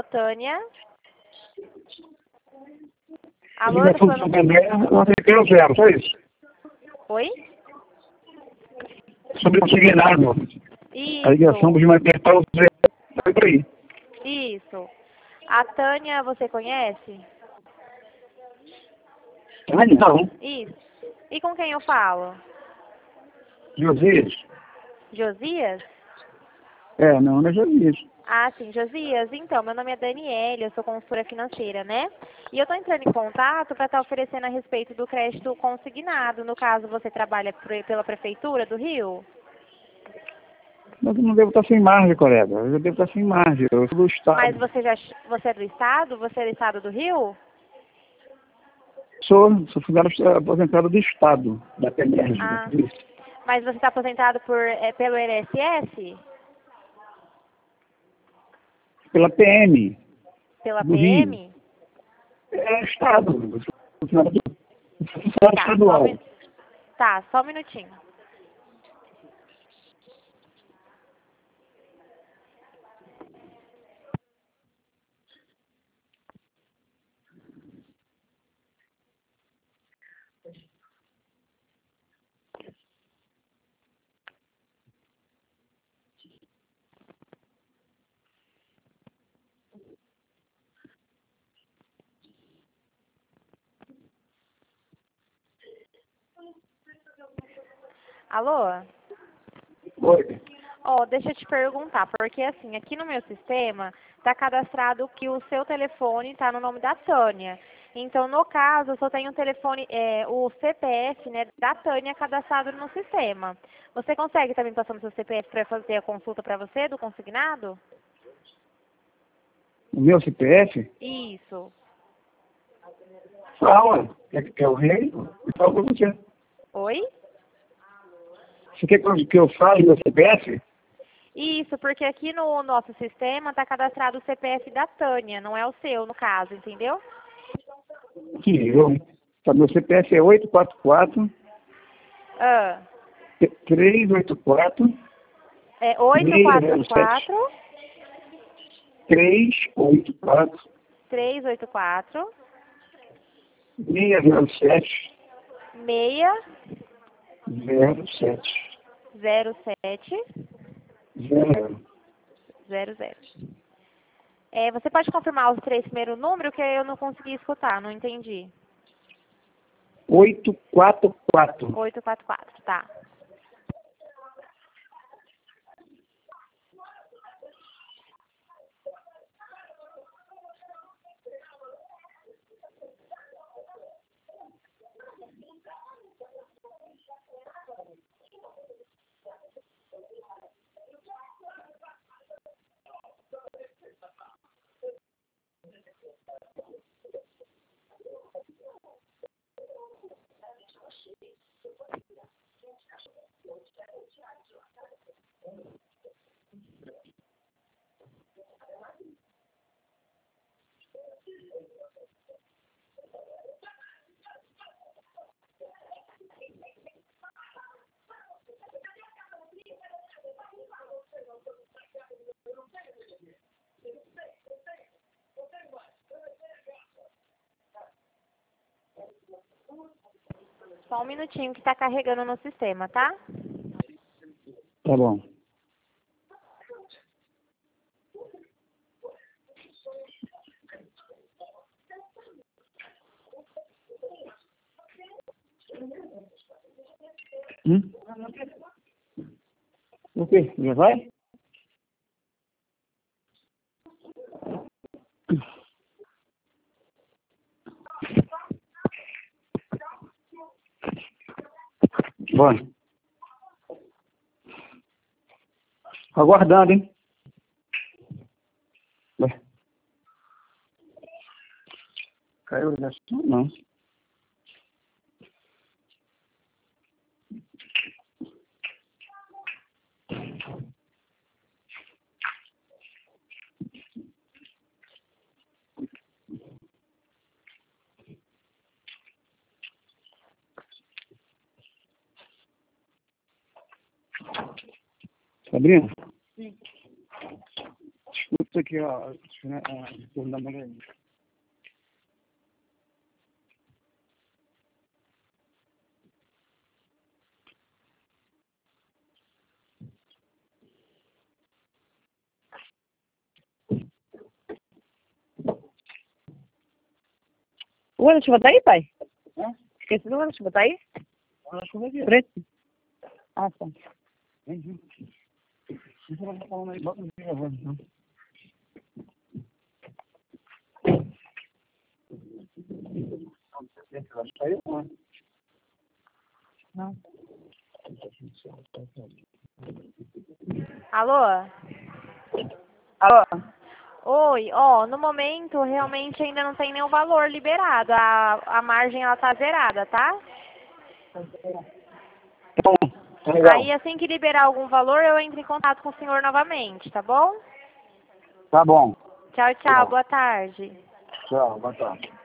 Tânia. Alô, Ligação de Santander, eu acertei o zero, só isso. Oi? Sobre o signado. A ligação Isso, de apertar o zero. Foi por aí. isso. A Tânia, você conhece? Ah, não. Isso. E com quem eu falo? Josias? Josias? Não é Josias. Ah, sim, Josias. Então, meu nome é Daniele, eu sou consultora financeira, né? E eu estou entrando em contato para estar oferecendo a respeito do crédito consignado. No caso, você trabalha pela Prefeitura do Rio? Mas eu não devo estar sem margem, colega. Eu devo estar sem margem. Eu sou do Estado. Mas você é do Estado? Você é do Estado do Rio? Sou funcionário aposentado do Estado, da PNR. Ah, mas você está aposentado pelo INSS? Pela PM, Pela do Rio. PM? Estado. Eu sou funcionário Tá, estadual. só um minutinho. Alô? Oi. Deixa eu te perguntar, porque assim, aqui no meu sistema está cadastrado que o seu telefone está no nome da Tânia. Então, no caso, eu só tenho o telefone, o CPF, né, da Tânia cadastrado no sistema. Você consegue também passar no seu CPF para fazer a consulta para você, do consignado? O meu CPF? Isso. Fala. Quer o rei? Fala pra você. Oi? Você quer que eu fale meu CPF? Isso, porque aqui no nosso sistema está cadastrado o CPF da Tânia, não é o seu, no caso, entendeu? Que eu. Tá, meu CPF é 844 Ah, 384 é 607 844 384 384 607 07 607 00. 00. Você pode confirmar os três primeiros números que eu não consegui escutar, não entendi. 844. 844, tá. Só um minutinho que está carregando no sistema, tá? Tá bom. O quê? Já vai? Vai. Aguardando, hein? Vai. Caiu a ligação? Não. Sabrina? Sim. Escuta aqui, ó. Turno da mulher. O guarda-chuva tá aí, pai? Hã? Esqueci do guarda-chuva, tá aí? Olha a chuva aqui. Preto? Ah, tá. Vem. Você vai falando aí, bota no gravando, então. Saiu, não? Não. Alô? Alô? Oi, ó, no momento realmente ainda não tem nenhum valor liberado. A margem ela tá zerada, tá? Tá bom, tá legal. Aí assim que liberar algum valor, eu entro em contato com o senhor novamente, tá bom? Tá bom. Tchau, tchau, boa tarde. Tchau, boa tarde.